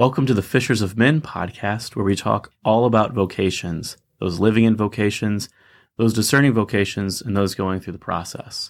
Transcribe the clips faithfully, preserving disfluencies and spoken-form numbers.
Welcome to the Fishers of Men podcast, where we talk all about vocations, those living in vocations, those discerning vocations, and those going through the process.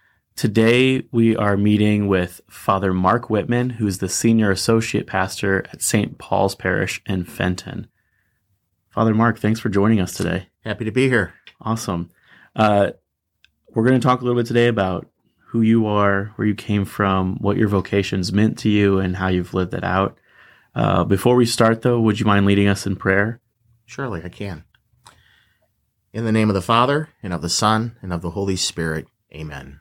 Today, we are meeting with Father Mark Whitman, who's the Senior Associate Pastor at Saint Paul's Parish in Fenton. Father Mark, thanks for joining us today. Happy to be here. Awesome. Uh, we're going to talk a little bit today about who you are, where you came from, what your vocation's meant to you, and how you've lived it out. Uh, before we start, though, would you mind leading us in prayer? Surely I can. In the name of the Father, and of the Son, and of the Holy Spirit, amen.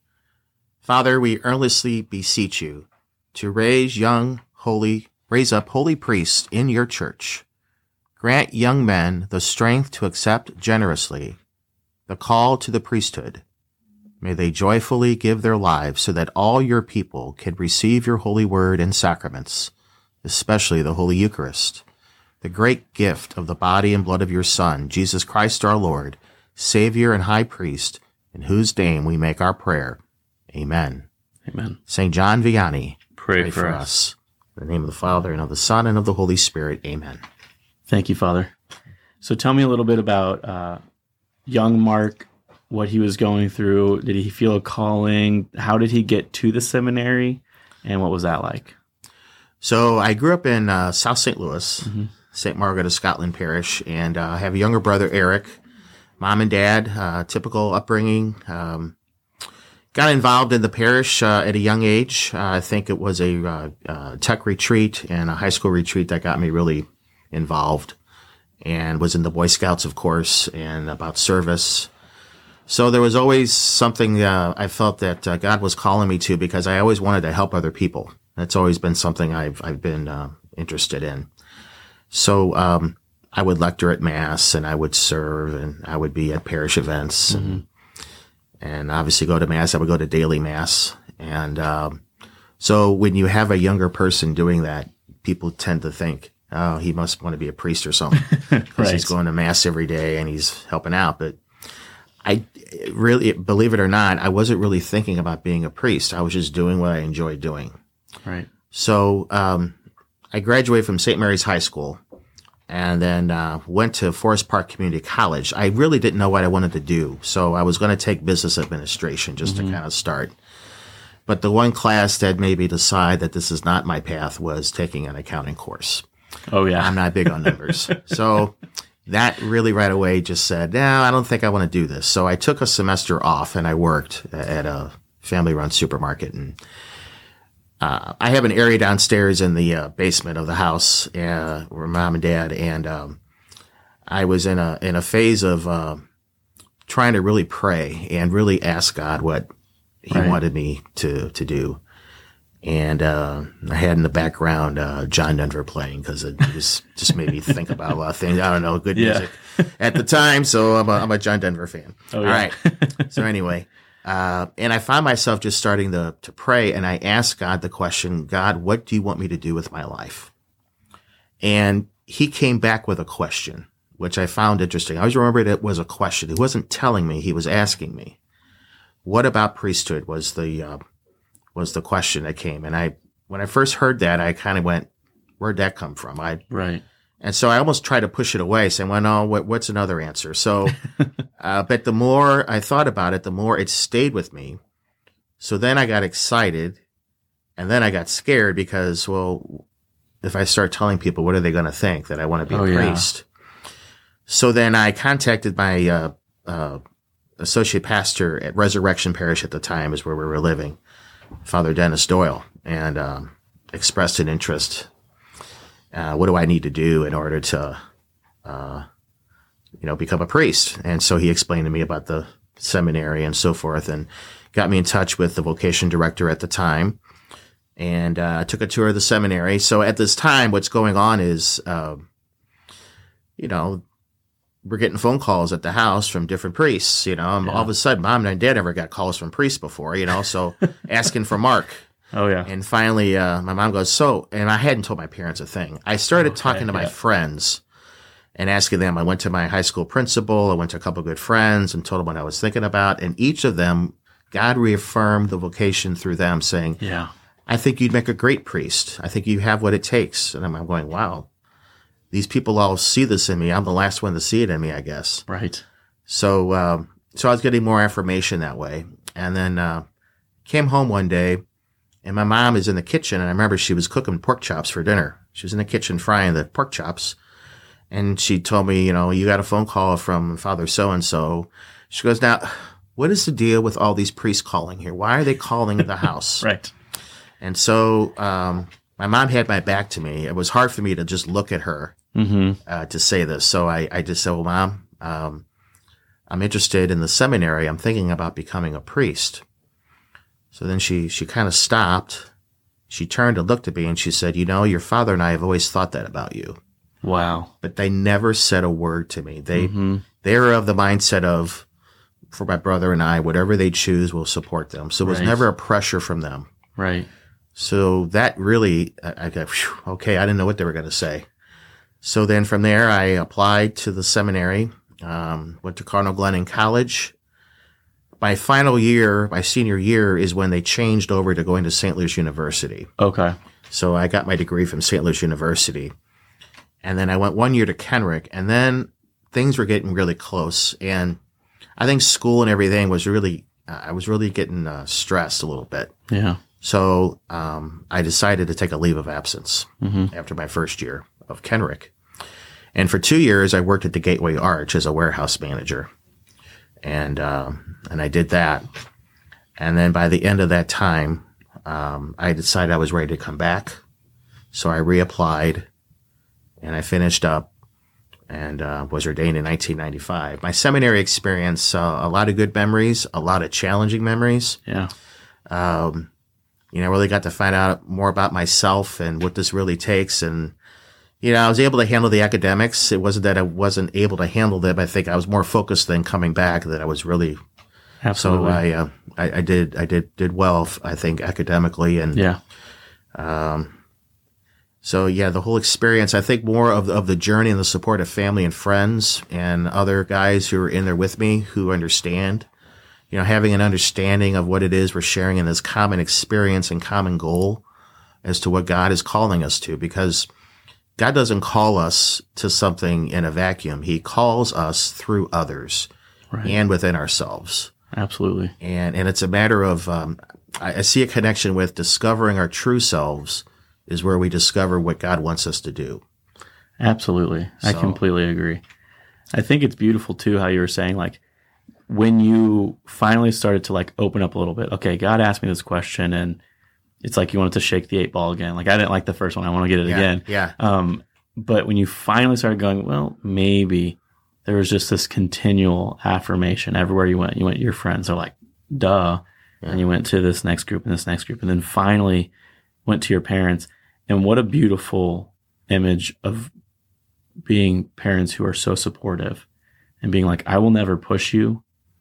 Father, we earnestly beseech you to raise young, holy, raise up holy priests in your church. Grant young men the strength to accept generously the call to the priesthood. May they joyfully give their lives so that all your people can receive your holy word and sacraments, especially the Holy Eucharist, the great gift of the body and blood of your Son, Jesus Christ our Lord, Savior and High Priest, in whose name we make our prayer. Amen. Amen. Saint John Vianney, pray, pray for, for us. us. In the name of the Father, and of the Son, and of the Holy Spirit. Amen. Thank you, Father. So tell me a little bit about uh, young Mark, what he was going through. Did he feel a calling? How did he get to the seminary? And what was that like? So I grew up in uh, South Saint Louis, Mm-hmm. Saint Margaret of Scotland Parish, and uh, I have a younger brother, Eric. Mom and dad, uh, typical upbringing. Um, got involved in the parish uh, at a young age. Uh, I think it was a uh, uh, tech retreat and a high school retreat that got me really involved, and was in the Boy Scouts, of course, and about service. So there was always something uh, I felt that uh, God was calling me to, because I always wanted to help other people. That's always been something I've I've been uh, interested in. So um, I would lecture at Mass, and I would serve, and I would be at parish events, Mm-hmm. and, and obviously go to Mass. I would go to daily Mass. And um, so when you have a younger person doing that, people tend to think, oh, he must want to be a priest or something, because Right. he's going to Mass every day and he's helping out. But I really, believe it or not, I wasn't really thinking about being a priest. I was just doing what I enjoyed doing. Right. So um, I graduated from Saint Mary's High School, and then uh, went to Forest Park Community College. I really didn't know what I wanted to do, so I was going to take business administration just Mm-hmm. to kind of start. But the one class that made me decide that this is not my path was taking an accounting course. Oh, yeah. I'm not big on numbers. So that really right away just said, no, I don't think I want to do this. So I took a semester off, and I worked at a family-run supermarket. And uh, I have an area downstairs in the uh, basement of the house uh, where mom and dad, and um, I was in a in a phase of uh, trying to really pray and really ask God what He Right. wanted me to to do. And uh, I had in the background uh, John Denver playing, because it just, just made me think about a lot of things. I don't know, good Yeah. music at the time. So I'm a, I'm a John Denver fan. Oh, All yeah. right. So anyway, uh, and I found myself just starting to, to pray, and I asked God the question, God, what do you want me to do with my life? And He came back with a question, which I found interesting. I always remembered it was a question. He wasn't telling me, He was asking me. What about priesthood was the uh, was the question that came. And I, when I first heard that, I kind of went, where'd that come from? I, Right. and so I almost tried to push it away, saying, well, no, what, what's another answer? So, uh, but the more I thought about it, the more it stayed with me. So then I got excited, and then I got scared, because, well, if I start telling people, what are they going to think? That I want to be Oh, a yeah. priest. So then I contacted my, uh, uh, associate pastor at Resurrection Parish at the time, is where we were living, Father Dennis Doyle, and um, expressed an interest. Uh, what do I need to do in order to, uh, you know, become a priest? And so he explained to me about the seminary and so forth, and got me in touch with the vocation director at the time, and uh, took a tour of the seminary. So at this time, what's going on is, uh, you know, we're getting phone calls at the house from different priests, you know, and Yeah. all of a sudden, mom and dad never got calls from priests before, you know, so asking for Mark. Oh, yeah. And finally, uh, my mom goes, so, and I hadn't told my parents a thing. I started Okay, talking to my yeah. friends and asking them. I went to my high school principal. I went to a couple of good friends and told them what I was thinking about. And each of them, God reaffirmed the vocation through them, saying, Yeah. I think you'd make a great priest. I think you have what it takes. And I'm, I'm going, wow, these people all see this in me. I'm the last one to see it in me, I guess. Right. So, um, so I was getting more affirmation that way. And then, uh, came home one day and my mom is in the kitchen and I remember she was cooking pork chops for dinner. She was in the kitchen frying the pork chops. And she told me, you know, you got a phone call from Father so-and-so. She goes, now, what is the deal with all these priests calling here? Why are they calling the house? Right. And so um, my mom had my back to me. It was hard for me to just look at her mm-hmm. uh, to say this. So I, I just said, well, Mom, um, I'm interested in the seminary. I'm thinking about becoming a priest. So then she, she kind of stopped. She turned and looked at me and she said, you know, your father and I have always thought that about you. Wow. But they never said a word to me. They, mm-hmm. they're of the mindset of, for my brother and I, whatever they choose, we'll support them. So it was Right. never a pressure from them. Right. So that really, I, I got, whew, okay, I didn't know what they were going to say. So then from there, I applied to the seminary, um, went to Cardinal Glennon College. My final year, my senior year, is when they changed over to going to Saint Louis University. Okay. So I got my degree from Saint Louis University. And then I went one year to Kenrick, and then things were getting really close. And I think school and everything was really, uh, I was really getting uh, stressed a little bit. Yeah. So um, I decided to take a leave of absence mm-hmm. after my first year of Kenrick. And for two years, I worked at the Gateway Arch as a warehouse manager. And um, and I did that. And then by the end of that time, um, I decided I was ready to come back. So I reapplied. And I finished up and uh, was ordained in nineteen ninety-five. My seminary experience, uh, a lot of good memories, a lot of challenging memories. Yeah. Um, you know, I really got to find out more about myself and what this really takes. And, you know, I was able to handle the academics. It wasn't that I wasn't able to handle them. I think I was more focused than coming back, that I was really. Absolutely. So I, uh, I, I did, I did, did well, I think, academically. And, yeah. Um, So yeah, the whole experience, I think more of, of the journey and the support of family and friends and other guys who are in there with me who understand, you know, having an understanding of what it is we're sharing in this common experience and common goal as to what God is calling us to, because God doesn't call us to something in a vacuum. He calls us through others Right. and within ourselves. Absolutely. And, and it's a matter of, um, I, I see a connection with discovering our true selves is where we discover what God wants us to do. Absolutely. I So- completely agree. I think it's beautiful too how you were saying, like, when you finally started to like open up a little bit, okay, God asked me this question and it's like you wanted to shake the eight ball again. Like, I didn't like the first one. I want to get it Yeah, again. yeah. Um, but when you finally started going, well, maybe there was just this continual affirmation everywhere you went. You went, your friends are like, duh. Yeah. And you went to this next group and this next group. And then finally went to your parents. And what a beautiful image of being parents who are so supportive and being like, I will never push you,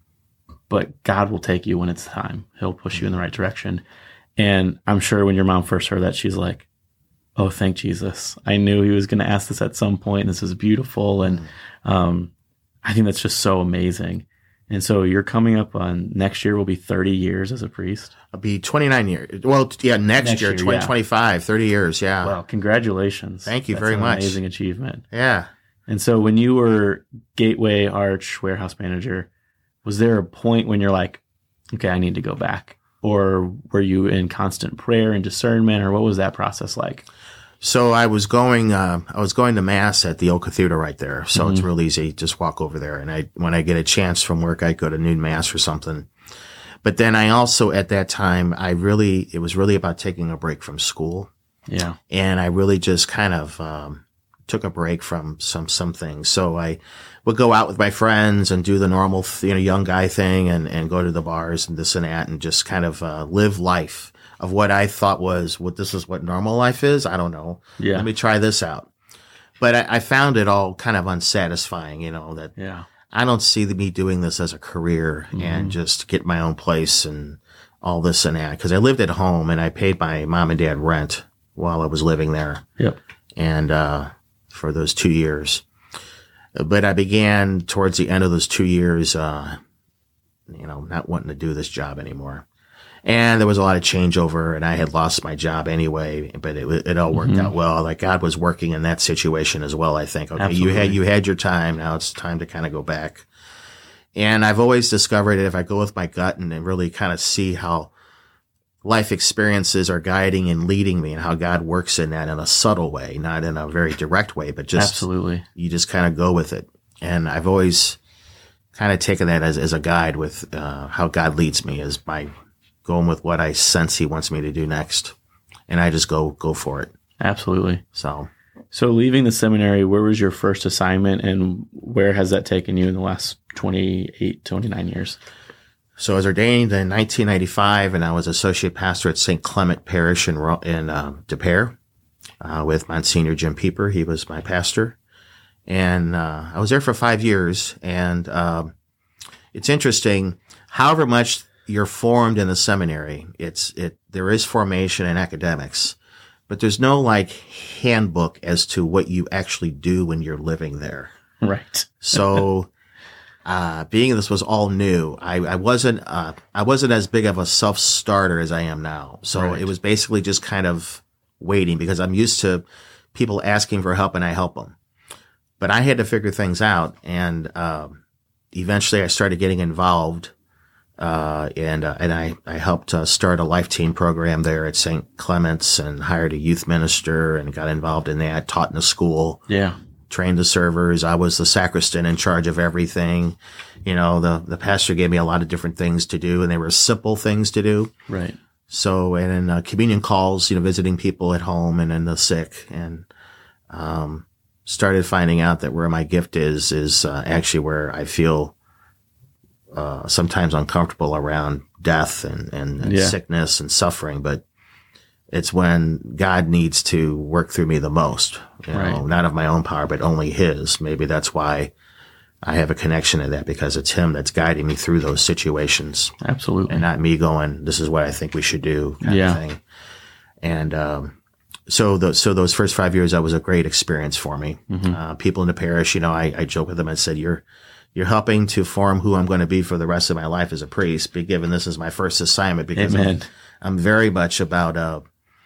but God will take you when it's time. He'll push you in the right direction. And I'm sure when your mom first heard that, she's like, oh, thank Jesus. I knew he was going to ask this at some point. This is beautiful. And um, I think that's just so amazing. And so you're coming up on next year will be thirty years as a priest. I'll be twenty-nine years. Well, yeah, next, Next year, year, twenty yeah. twenty-five, thirty years. Yeah. Wow. Congratulations. Thank you That's very an much. Amazing achievement. Yeah. And so when you were Gateway Arch warehouse manager, was there a point when you're like, okay, I need to go back? Or were you in constant prayer and discernment, or what was that process like? So I was going, uh, I was going to mass at the old cathedral right there. So Mm-hmm. it's real easy. Just walk over there. And I, when I get a chance from work, I go to noon mass or something. But then I also, at that time, I really, it was really about taking a break from school. Yeah. And I really just kind of, um, took a break from some, some things. So I would go out with my friends and do the normal, you know, young guy thing and, and go to the bars and this and that and just kind of, uh, live life of what I thought was what this is what normal life is. I don't know. Yeah. Let me try this out. But I, I found it all kind of unsatisfying, you know, that Yeah. I don't see me doing this as a career and just get my own place and all this and that. Cause I lived at home and I paid my mom and dad rent while I was living there. Yep. And, uh, for those two years, but I began towards the end of those two years, uh, you know, not wanting to do this job anymore. And there was a lot of changeover, and I had lost my job anyway, but it it all worked Mm-hmm. out well. Like God was working in that situation as well, I think. Okay, Absolutely. you had you had your time. Now it's time to kind of go back. And I've always discovered that if I go with my gut and, and really kind of see how life experiences are guiding and leading me and how God works in that in a subtle way, not in a very direct way, but just Absolutely. you just kind of go with it. And I've always kind of taken that as, as a guide with uh, how God leads me, is by going with what I sense he wants me to do next. And I just go go for it. Absolutely. So So leaving the seminary, where was your first assignment, and where has that taken you in the last twenty-eight, twenty-nine years? So I was ordained in nineteen ninety-five, and I was associate pastor at Saint Clement Parish in, Ro- in uh, De Pere uh, with Monsignor Jim Pieper. He was my pastor. And uh, I was there for five years. And um, it's interesting, however much you're formed in the seminary, it's it there is formation in academics, but there's no like handbook as to what you actually do when you're living there. Right. So uh, being this was all new, I, I wasn't uh, I wasn't as big of a self starter as I am now. So Right. it was basically just kind of waiting, because I'm used to people asking for help and I help them. But I had to figure things out, and um, eventually I started getting involved, uh, and uh, and I I helped uh, start a Life Team program there at Saint Clement's, and hired a youth minister and got involved in that. Taught in the school, Yeah. trained the servers. I was the sacristan in charge of everything. You know, the the pastor gave me a lot of different things to do, and they were simple things to do. Right. So, and in uh, communion calls, you know, visiting people at home and in the sick, and um. started finding out that where my gift is, is uh, actually where I feel uh, sometimes uncomfortable around death and, and, and Yeah. sickness and suffering. But it's when God needs to work through me the most, you know, Right. not of my own power, but only his. Maybe that's why I have a connection to that, because it's him that's guiding me through those situations, Absolutely. and not me going, this is what I think we should do, kind Yeah. of thing. And, um, So those, so those first five years, that was a great experience for me. Mm-hmm. Uh, people in the parish, you know, I, I joke with them. I said, you're, you're helping to form who I'm going to be for the rest of my life as a priest, be given this is my first assignment, because Amen. I'm, I'm very much about, uh,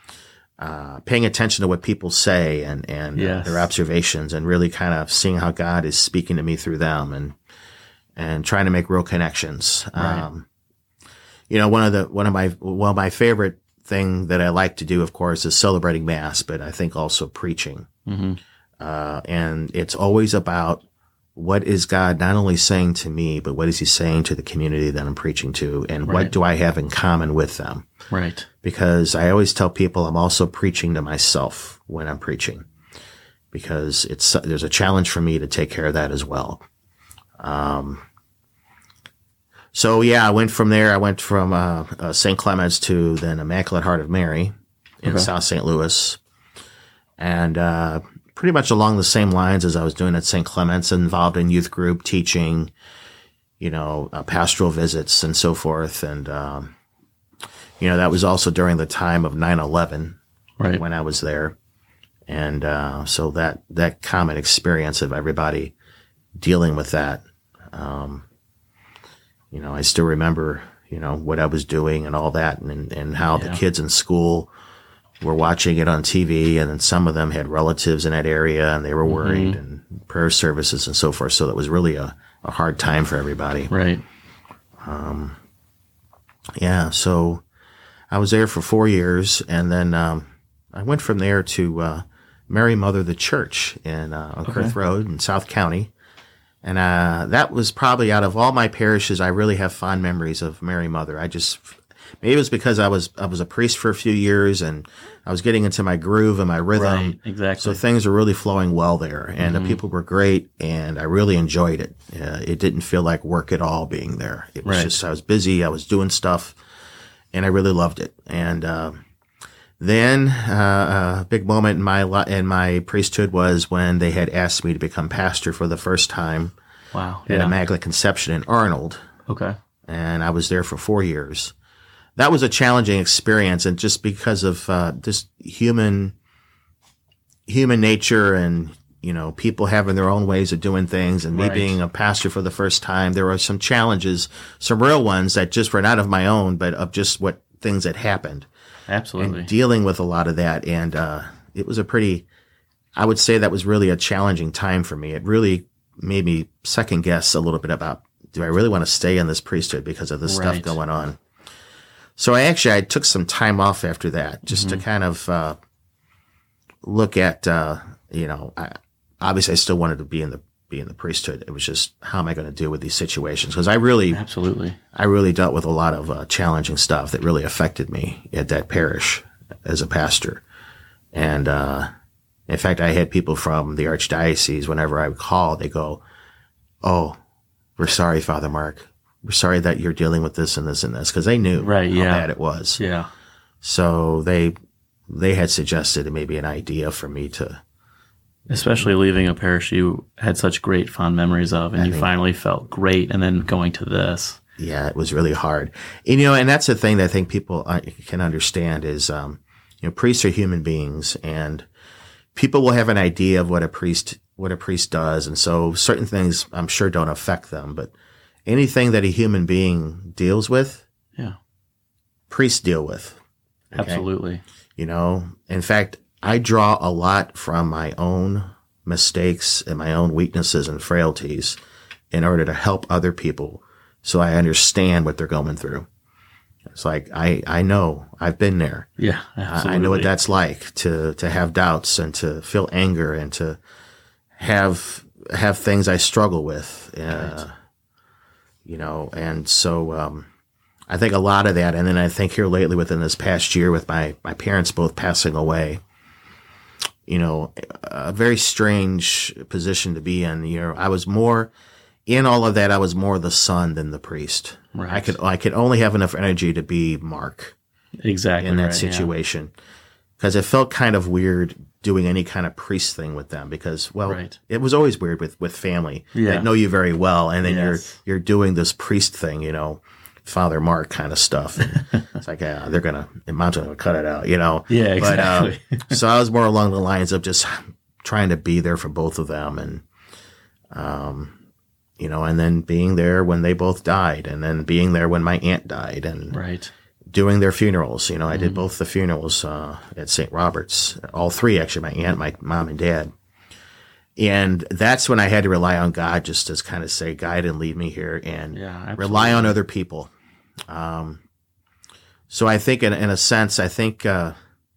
uh, paying attention to what people say and, and Yes. uh, their observations, and really kind of seeing how God is speaking to me through them, and, and trying to make real connections. Right. Um, you know, one of the, one of my, well, my favorite thing that I like to do, of course, is celebrating Mass, but I think also preaching. Mm-hmm. Uh, and it's always about, what is God not only saying to me, but what is he saying to the community that I'm preaching to? And Right. what do I have in common with them? Right. Because I always tell people I'm also preaching to myself when I'm preaching, because it's, there's a challenge for me to take care of that as well. Um, So yeah, I went from there. I went from uh, uh, Saint Clement's to then Immaculate Heart of Mary in Okay. South Saint Louis, and uh, pretty much along the same lines as I was doing at Saint Clement's, involved in youth group teaching, you know, uh, pastoral visits and so forth. And um, you know, that was also during the time of nine eleven Right. when I was there, and uh, so that that common experience of everybody dealing with that. Um, You know, I still remember, you know, what I was doing and all that, and, and how Yeah. the kids in school were watching it on T V, and then some of them had relatives in that area, and they were worried, Mm-hmm. and prayer services and so forth. So that was really a, a hard time for everybody. Right. Yeah. So I was there for four years, and then um, I went from there to uh, Mary Mother the Church in uh, on Okay. Kurth Road in South County. And uh, that was probably, out of all my parishes, I really have fond memories of Mary Mother. I just, maybe it was because I was I was a priest for a few years, and I was getting into my groove and my rhythm. Right. Exactly. So things were really flowing well there, and Mm-hmm. the people were great, and I really enjoyed it. Uh, it didn't feel like work at all being there. It was Right. just, I was busy, I was doing stuff, and I really loved it. And uh, then uh, a big moment in my li- in my priesthood was when they had asked me to become pastor for the first time Wow. at Yeah. Immaculate Conception in Arnold, Okay. and I was there for four years. That was a challenging experience, and just because of uh, just human human nature, and you know, people having their own ways of doing things, and me Right. being a pastor for the first time, there were some challenges, some real ones that just were not of my own, but of just what things that happened. Absolutely. And dealing with a lot of that. And uh, it was a pretty, I would say that was really a challenging time for me. It really made me second guess a little bit about, do I really want to stay in this priesthood because of this Right. stuff going on? So I actually, I took some time off after that just Mm-hmm. to kind of uh, look at, uh, you know, I, obviously I still wanted to be in the, be in the priesthood. It was just, how am I going to deal with these situations? Because I really, Absolutely. I really dealt with a lot of uh, challenging stuff that really affected me at that parish as a pastor. And, uh, in fact, I had people from the archdiocese, whenever I would call, they go, "Oh, we're sorry, Father Mark. We're sorry that you're dealing with this and this and this," because they knew Right, how yeah. bad it was. Yeah. So they, they had suggested maybe an idea for me to, Especially leaving a parish you had such great fond memories of, and I you mean- finally felt great, and then going to this. yeah, it was really hard. And, you know, and that's the thing that I think people uh, can understand is, um, you know, priests are human beings, and people will have an idea of what a priest, what a priest does. And so certain things I'm sure don't affect them, but anything that a human being deals with, Yeah. priests deal with. Okay? Absolutely. You know, in fact, I draw a lot from my own mistakes and my own weaknesses and frailties in order to help other people so I understand what they're going through. It's like, I, I know, I've been there. Yeah. I, Absolutely. I know what that's like to, to have doubts and to feel anger and to have, have things I struggle with. Uh, Right. You know, and so, um, I think a lot of that. And then I think here lately within this past year with my, my parents both passing away, you know, a very strange position to be in. You know, I was more in all of that. I was more the son than the priest. Right. I could, I could only have enough energy to be Mark Exactly. in that right, situation. Cause it felt kind of weird doing any kind of priest thing with them because, well, Right. it was always weird with, with family Yeah. that know you very well. And then Yes. you're, you're doing this priest thing, you know, Father Mark kind of stuff. And it's like, yeah, they're going to, mom's going to cut it out, you know? Yeah, exactly. But, uh, so I was more along the lines of just trying to be there for both of them. And, um, you know, and then being there when they both died and then being there when my aunt died and Right. doing their funerals. You know, I did both the funerals, uh, at Saint Robert's, all three, actually, my aunt, my mom and dad. And that's when I had to rely on God just to kind of say, guide and lead me here and Yeah. Absolutely. rely on other people. Um, so I think in, in a sense, I think, uh,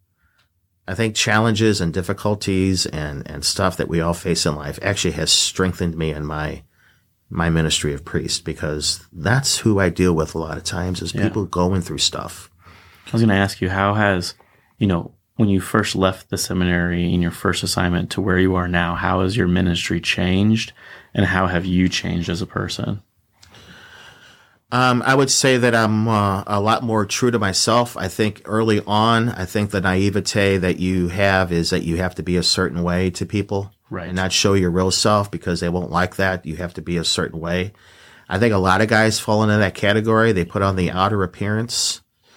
I think challenges and difficulties and, and stuff that we all face in life actually has strengthened me in my, my ministry of priest, because that's who I deal with a lot of times is Yeah. people going through stuff. I was going to ask you, how has, you know, when you first left the seminary in your first assignment to where you are now, how has your ministry changed, and how have you changed as a person? Um, I would say that I'm uh, a lot more true to myself. I think early on, I think the naivete that you have is that you have to be a certain way to people. Right. And not show your real self because they won't like that. You have to be a certain way. I think a lot of guys fall into that category. They put on the outer appearance.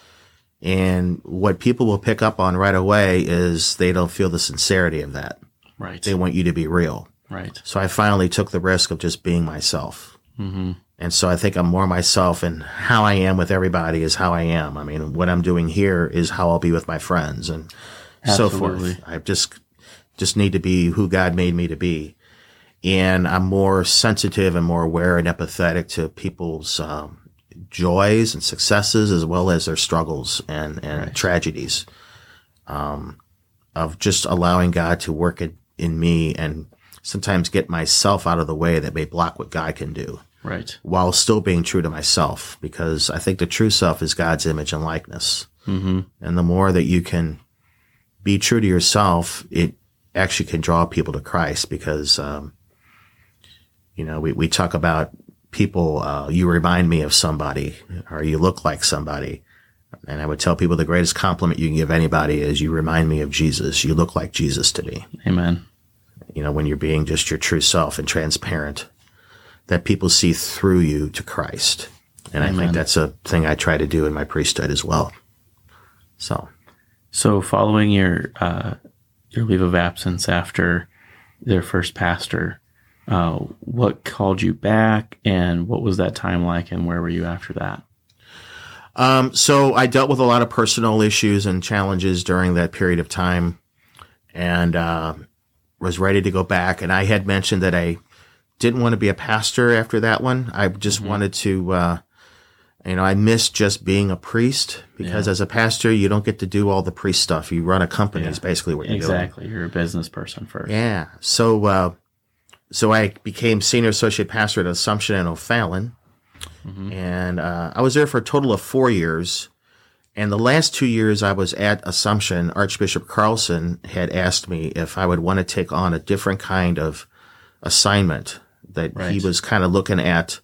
And what people will pick up on right away is they don't feel the sincerity of that. Right. They want you to be real. Right. So I finally took the risk of just being myself. Mm-hmm. And so I think I'm more myself, and how I am with everybody is how I am. I mean, what I'm doing here is how I'll be with my friends and so Absolutely. forth. I just, just need to be who God made me to be. And I'm more sensitive and more aware and empathetic to people's, um, joys and successes as well as their struggles and, and Right. tragedies, um, of just allowing God to work in, in me and sometimes get myself out of the way that may block what God can do, Right. while still being true to myself, because I think the true self is God's image and likeness. Mm-hmm. And the more that you can be true to yourself, it actually can draw people to Christ, because, um, you know, we, we talk about people, uh, you remind me of somebody, or you look like somebody. And I would tell people the greatest compliment you can give anybody is, you remind me of Jesus. You look like Jesus to me. Amen. You know, when you're being just your true self and transparent, that people see through you to Christ. And I Amen. think that's a thing I try to do in my priesthood as well. So, So following your, uh, your leave of absence after their first pastor, uh, what called you back, and what was that time like, and where were you after that? Um, so I dealt with a lot of personal issues and challenges during that period of time, and uh, was ready to go back. And I had mentioned that I didn't want to be a pastor after that one. I just mm-hmm. wanted to, uh, you know, I missed just being a priest because yeah. as a pastor, you don't get to do all the priest stuff. You run a company yeah. is basically what you're exactly. doing. Exactly. You're a business person first. Yeah. So, uh, so I became senior associate pastor at Assumption and O'Fallon. Mm-hmm. And uh, I was there for a total of four years. And the last two years I was at Assumption, Archbishop Carlson had asked me if I would want to take on a different kind of assignment that right. he was kind of looking at,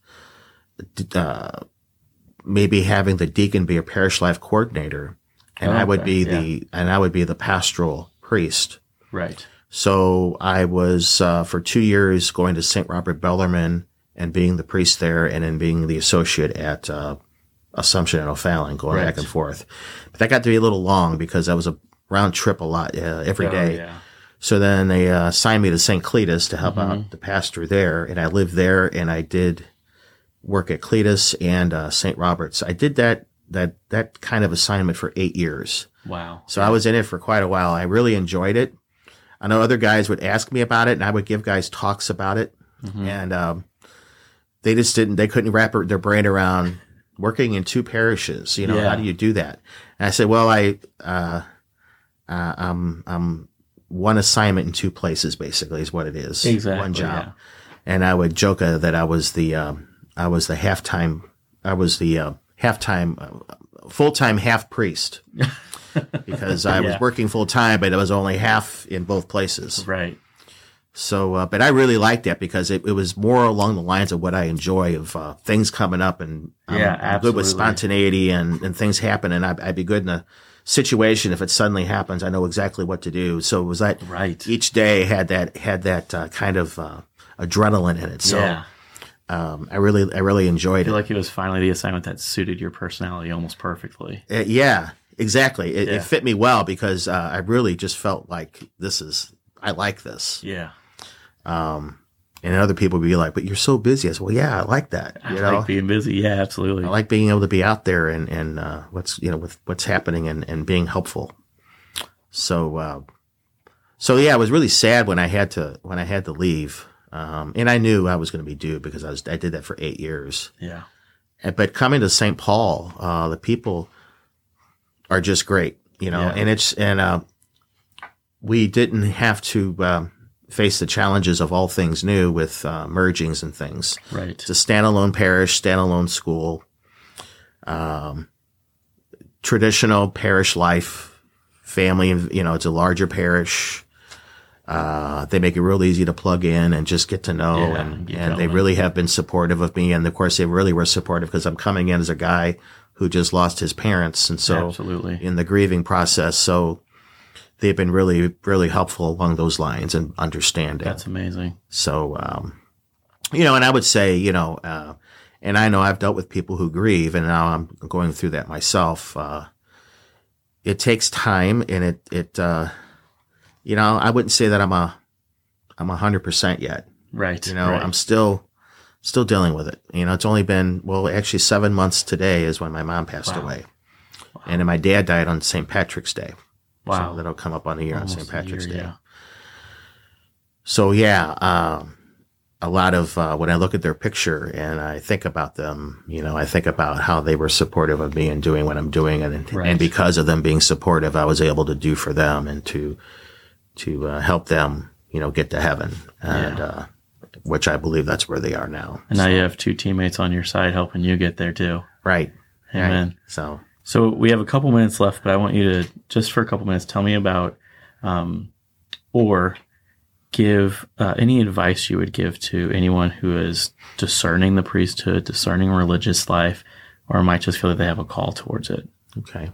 uh, maybe having the deacon be a parish life coordinator, and oh, I would okay. be yeah. the and I would be the pastoral priest. Right. So I was uh, for two years going to Saint Robert Bellarmine and being the priest there, and then being the associate at uh, Assumption and O'Fallon, going right. back and forth. But that got to be a little long because I was a round trip a lot uh, every oh, day. Yeah. So then they uh, assigned me to Saint Cletus to help mm-hmm. out the pastor there, and I lived there, and I did work at Cletus and uh, Saint Robert's. I did that that that kind of assignment for eight years. Wow! So I was in it for quite a while. I really enjoyed it. I know other guys would ask me about it, and I would give guys talks about it, mm-hmm. and um, they just didn't. They couldn't wrap their brain around working in two parishes. You know, yeah. how do you do that? And I said, well, I uh, uh, I'm I'm one assignment in two places, basically, is what it is. Exactly. One job. Yeah. And I would joke uh, that I was the um, I was the halftime I was the uh, halftime uh, full time half priest because I yeah. was working full time, but it was only half in both places. Right. So, uh, but I really liked that because it, it was more along the lines of what I enjoy of uh, things coming up, and I'm, yeah, I'm good with spontaneity and, and things happen, and I'd, I'd be good in a situation if it suddenly happens. I know exactly what to do. So it was that right. each day had that had that uh, kind of uh, adrenaline in it. So yeah. um, I really I really enjoyed I feel it. like it was finally the assignment that suited your personality almost perfectly. Uh, yeah, exactly. It, yeah. it fit me well because uh, I really just felt like this is I like this. Yeah. Um, and other people would be like, but you're so busy. I said, well, yeah, I like that. You I know? like being busy. Yeah, absolutely. I like being able to be out there and, and, uh, what's, you know, with what's happening and, and being helpful. So, uh, so yeah, I was really sad when I had to, when I had to leave. Um, and I knew I was going to be due because I was, I did that for eight years. Yeah. And, but coming to Saint Paul, uh, the people are just great, you know, yeah. and it's, and, uh, we didn't have to, um, face the challenges of all things new with uh, mergings and things. Right. It's a standalone parish, standalone school, um, traditional parish life, family, you know, it's a larger parish. Uh, they make it real easy to plug in and just get to know. Yeah, and and and they really have been supportive of me. And of course, they really were supportive because I'm coming in as a guy who just lost his parents. And so absolutely in the grieving process. So they've been really, really helpful along those lines and understanding. That's amazing. So, um, you know, and I would say, you know, uh, and I know I've dealt with people who grieve, and now I'm going through that myself. Uh, it takes time, and it, it, uh, you know, I wouldn't say that I'm a, I'm a hundred percent yet. Right. You know, right. I'm still, still dealing with it. You know, it's only been, well, actually seven months today is when my mom passed wow. away. Wow. And then my dad died on Saint Patrick's Day. Wow. So that'll come up on a year Almost on Saint Patrick's year, Day. Yeah. So yeah, um, a lot of, uh, when I look at their picture and I think about them, you know, I think about how they were supportive of me and doing what I'm doing. And, right. and because of them being supportive, I was able to do for them and to, to, uh, help them, you know, get to heaven. And, yeah. uh, which I believe that's where they are now. And so. Now you have two teammates on your side helping you get there too. Right. Amen. Right. So. So we have a couple minutes left, but I want you to, just for a couple minutes, tell me about, um, or give uh, any advice you would give to anyone who is discerning the priesthood, discerning religious life, or might just feel that they have a call towards it. Okay.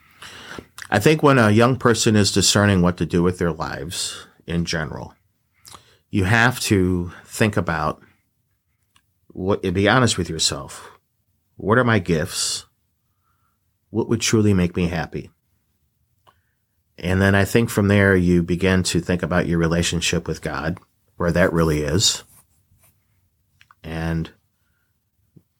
I think when a young person is discerning what to do with their lives in general, you have to think about what, be honest with yourself. What are my gifts? What would truly make me happy? And then I think from there, you begin to think about your relationship with God, where that really is. And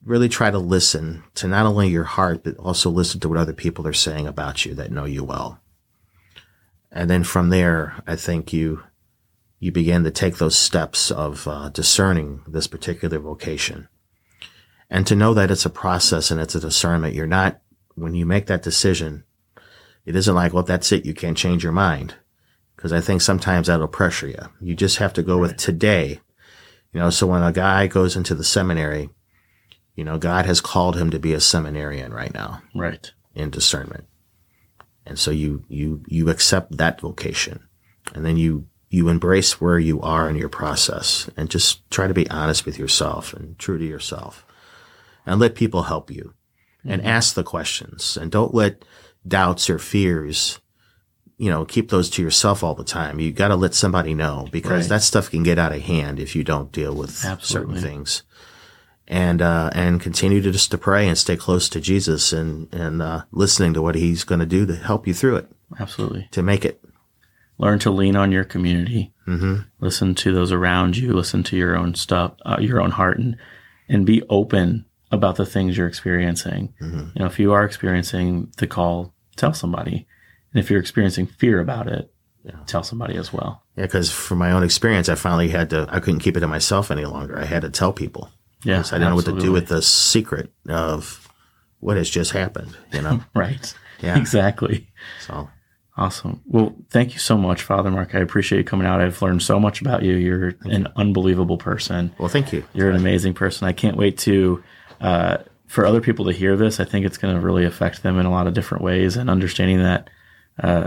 really try to listen to not only your heart, but also listen to what other people are saying about you that know you well. And then from there, I think you you begin to take those steps of uh, discerning this particular vocation. And to know that it's a process and it's a discernment. You're not, when you make that decision, it isn't like, well, that's it, you can't change your mind. Because I think sometimes that'll pressure you. You just have to go with today. You know, so when a guy goes into the seminary, you know, God has called him to be a seminarian right now. Right. In discernment. And so you, you, you accept that vocation, and then you, you embrace where you are in your process, and just try to be honest with yourself and true to yourself, and let people help you, mm-hmm. and ask the questions, and don't let doubts or fears, you know, keep those to yourself all the time. You got to let somebody know, because right. that stuff can get out of hand if you don't deal with Absolutely. certain things. And, uh, and continue to just to pray and stay close to Jesus, and, and, uh, listening to what he's going to do to help you through it. Absolutely. To make it. Learn to lean on your community. Mm-hmm. Listen to those around you. Listen to your own stuff, uh, your own heart, and, and be open about the things you're experiencing. Mm-hmm. You know, if you are experiencing the call, tell somebody. And if you're experiencing fear about it, yeah. tell somebody as well. Yeah. Cause from my own experience, I finally had to, I couldn't keep it to myself any longer. I had to tell people. Yes, I didn't absolutely. know what to do with the secret of what has just happened, you know? Right. Yeah. Exactly. So awesome. Well, thank you so much, Father Mark. I appreciate you coming out. I've learned so much about you. You're thank an you. unbelievable person. Well, thank you. You're an amazing person. I can't wait to, uh, for other people to hear this. I think it's going to really affect them in a lot of different ways, and understanding that, uh,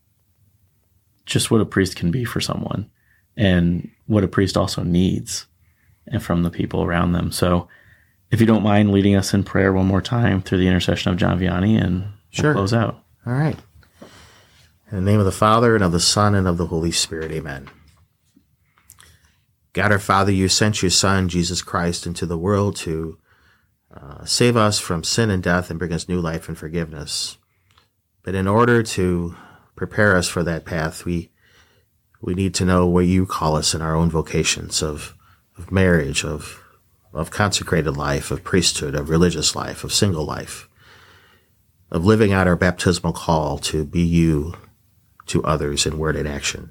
just what a priest can be for someone, and what a priest also needs, and from the people around them. So if you don't mind leading us in prayer one more time through the intercession of John Vianney, and we'll sure. close out. All right. In the name of the Father, and of the Son, and of the Holy Spirit, amen. God our Father, you sent your Son, Jesus Christ, into the world to uh, save us from sin and death and bring us new life and forgiveness. But in order to prepare us for that path, we we need to know where you call us in our own vocations of of marriage, of of consecrated life, of priesthood, of religious life, of single life, of living out our baptismal call to be you to others in word and action.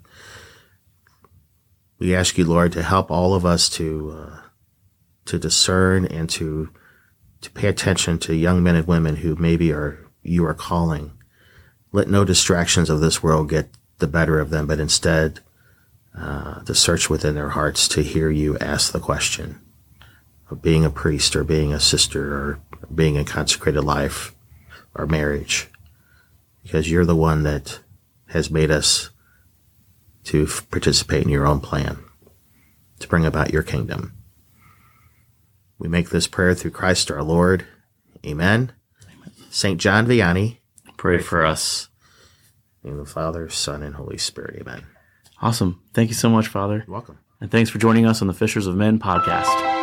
We ask you, Lord, to help all of us to uh, to discern and to to pay attention to young men and women who maybe are you are calling. Let no distractions of this world get the better of them, but instead Uh, to search within their hearts to hear you ask the question of being a priest, or being a sister, or being in consecrated life, or marriage, because you're the one that has made us to f- participate in your own plan to bring about your kingdom. We make this prayer through Christ our Lord. Amen. Amen. Saint John Vianney, pray, pray for us. In the name of the Father, Son, and Holy Spirit. Amen. Awesome. Thank you so much, Father. You're welcome. And thanks for joining us on the Fishers of Men podcast.